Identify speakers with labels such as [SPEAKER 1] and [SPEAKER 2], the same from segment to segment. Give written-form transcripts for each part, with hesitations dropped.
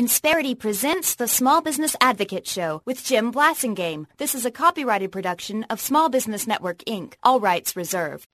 [SPEAKER 1] Insperity presents the Small Business Advocate Show with Jim Blasingame. This is a copyrighted production of Small Business Network, Inc., all rights reserved.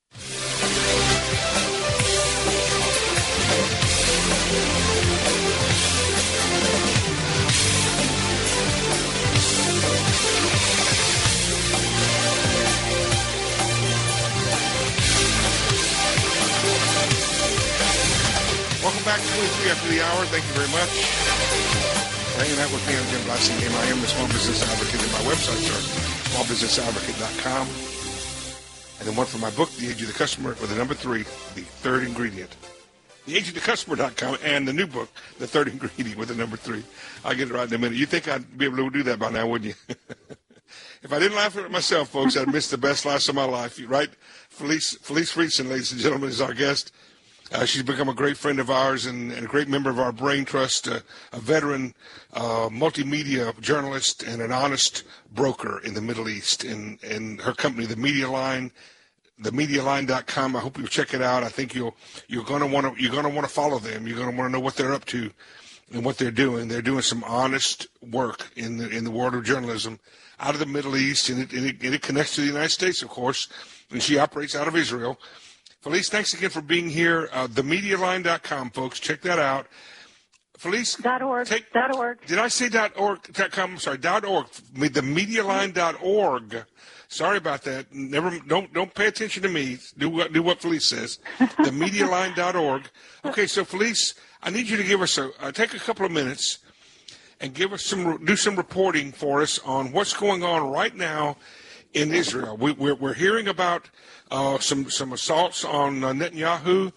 [SPEAKER 2] Welcome back to 23 after the hour. Thank you very much for hanging out with me. I'm Jim Blasingame. I am the Small Business Advocate, and my websites are smallbusinessadvocate.com. And then one for my book, The Age of the Customer, with the number 3, the third ingredient. TheAgeOfTheCustomer.com, and the new book, The Third Ingredient, with the number 3. I'll get it right in a minute. You'd think I'd be able to do that by now, wouldn't you? If I didn't laugh at it myself, folks, I'd miss the best laughs of my life. Right? Felice Friedson, ladies and gentlemen, is our guest. She's become a great friend of ours and a great member of our Brain Trust, a veteran multimedia journalist and an honest broker in the Middle East. And her company, The Media Line, themedialine.com. I hope you'll check it out. I think you're going to want to follow them. You're going to want to know what they're up to and what they're doing. They're doing some honest work in the world of journalism out of the Middle East, and it connects to the United States, of course. And she operates out of Israel. Felice, thanks again for being here. Themedialine.com, folks. Check that out. Felice?
[SPEAKER 3] .org.
[SPEAKER 2] Did I say .org.com? I'm sorry, .org. Themedialine.org. Sorry about that. Don't pay attention to me. Do what Felice says. Themedialine.org. Okay, so Felice, I need you to give us take a couple of minutes and do some reporting for us on what's going on right now in Israel. We're hearing about some assaults on Netanyahu,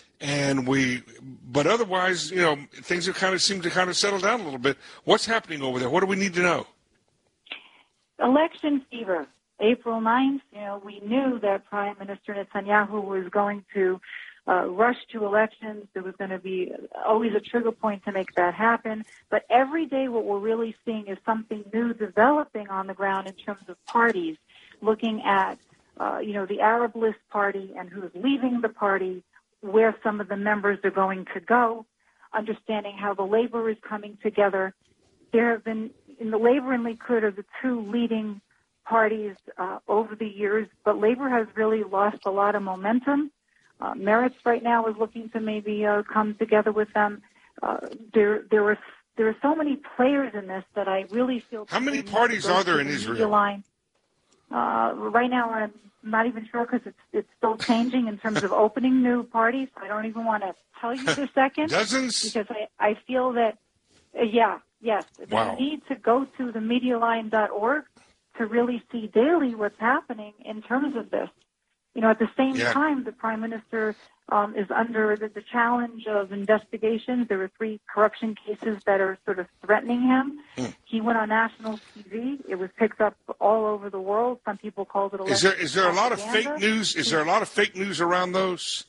[SPEAKER 2] but otherwise, things have seem to settle down a little bit. What's happening over there? What do we need to know?
[SPEAKER 3] Election fever. April 9th, we knew that Prime Minister Netanyahu was going to rush to elections. There was going to be always a trigger point to make that happen. But every day what we're really seeing is something new developing on the ground in terms of parties, looking at the Arab List Party and who's leaving the party, where some of the members are going to go, understanding how the Labor is coming together. There have been, in the Labor and Likud are the two leading parties over the years, but Labor has really lost a lot of momentum. Meretz right now is looking to maybe come together with them. There are so many players in this that I really feel.
[SPEAKER 2] How many parties are there in Israel?
[SPEAKER 3] Right now, I'm not even sure because it's still changing in terms of opening new parties. I don't even want to tell you the second.
[SPEAKER 2] Dozens?
[SPEAKER 3] Because I feel that, yes.
[SPEAKER 2] Wow.
[SPEAKER 3] You need to go to themedialine.org to really see daily what's happening in terms of this. At the same time, the Prime Minister is under the challenge of investigations. There are 3 corruption cases that are sort of threatening him. He went on national TV. It was picked up all over the world. Some people called it election.
[SPEAKER 2] Is there a lot of fake news? Is there a lot of fake news around those?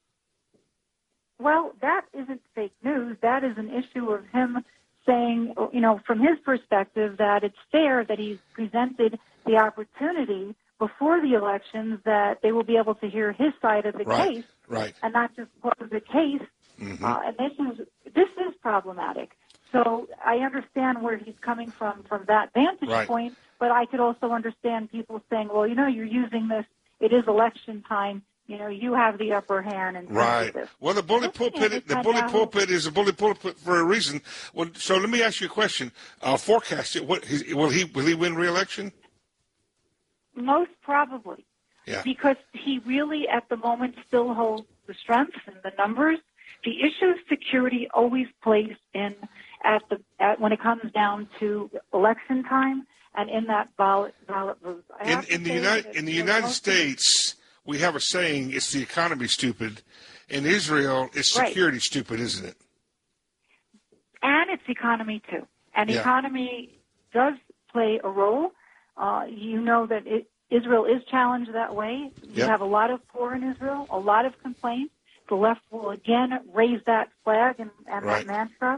[SPEAKER 3] Well, that isn't fake news. That is an issue of him saying, from his perspective, that it's fair that he's presented the opportunity before the elections that they will be able to hear his side of the case, and not just close the case. Mm-hmm. And this is problematic. So I understand where he's coming from that vantage point, but I could also understand people saying, well, you're using this. It is election time. You have the upper hand. And this.
[SPEAKER 2] Well, the bully pulpit is a bully pulpit for a reason. Well, so let me ask you a question. Forecast it. Will he win re-election?
[SPEAKER 3] Most probably, because he really, at the moment, still holds the strength and the numbers. The issue of security always plays in when it comes down to election time and in that ballot vote.
[SPEAKER 2] In the United States, we have a saying: "It's the economy, stupid." In Israel, it's security, stupid, isn't it?
[SPEAKER 3] And it's economy too. And economy does play a role. That Israel is challenged that way. You have a lot of poor in Israel, a lot of complaints. The left will again raise that flag and that mantra.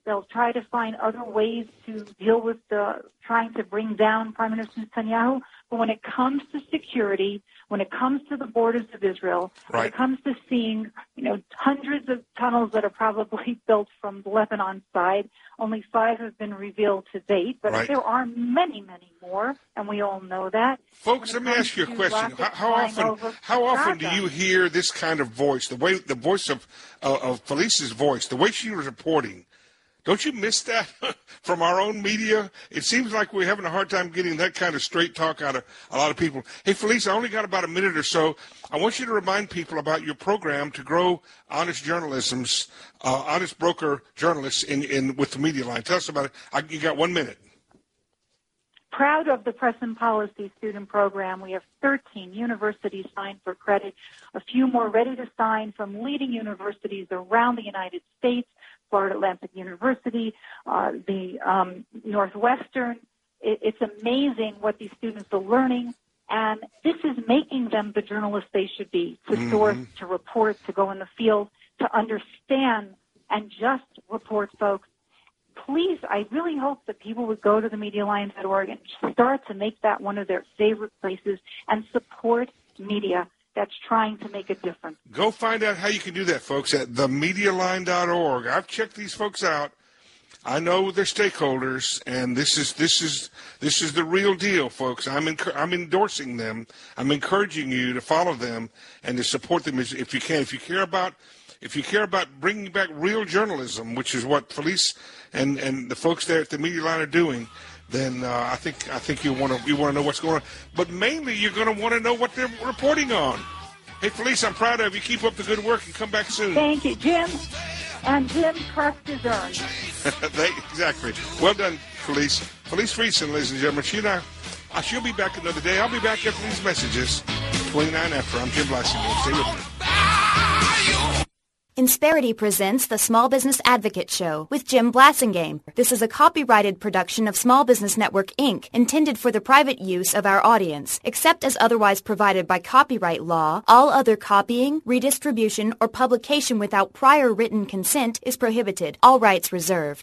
[SPEAKER 3] They'll try to find other ways to deal with trying to bring down Prime Minister Netanyahu. But when it comes to security, when it comes to the borders of Israel, when it comes to seeing, hundreds of tunnels that are probably built from the Lebanon side, only 5 have been revealed to date. But there are many, many more, and we all know that.
[SPEAKER 2] Folks, let me ask you a question. How often do you hear this kind of voice, the voice of Felice's voice, the way she was reporting? Don't you miss that from our own media? It seems like we're having a hard time getting that kind of straight talk out of a lot of people. Hey, Felice, I only got about a minute or so. I want you to remind people about your program to grow honest broker journalists with the Media Line. Tell us about it. You got 1 minute.
[SPEAKER 3] Proud of the Press and Policy student program. We have 13 universities signed for credit, a few more ready to sign from leading universities around the United States. Florida Atlantic University, the Northwestern. It's amazing what these students are learning, and this is making them the journalists they should be, to source, to report, to go in the field, to understand, and just report, folks. Please, I really hope that people would go to themedialine.org and start to make that one of their favorite places and support media that's trying to make a difference.
[SPEAKER 2] Go find out how you can do that, folks, at themedialine.org. I've checked these folks out. I know they're stakeholders, and this is the real deal, folks. I'm endorsing them. I'm encouraging you to follow them and to support them if you can. If you care about bringing back real journalism, which is what Felice and the folks there at the Media Line are doing, then I think you want to know what's going on. But mainly, you're going to want to know what they're reporting on. Hey, Felice, I'm proud of you. Keep up the good work and come back soon.
[SPEAKER 3] Thank you, Jim. And Jim's trust is earned.
[SPEAKER 2] Exactly. Well done, Felice. Felice Friesen, ladies and gentlemen. She'll be back another day. I'll be back after these messages. 29 after. I'm Jim Blasingame. Stay with me.
[SPEAKER 1] Insperity presents the Small Business Advocate Show with Jim Blasingame. This is a copyrighted production of Small Business Network, Inc., intended for the private use of our audience. Except as otherwise provided by copyright law, all other copying, redistribution, or publication without prior written consent is prohibited. All rights reserved.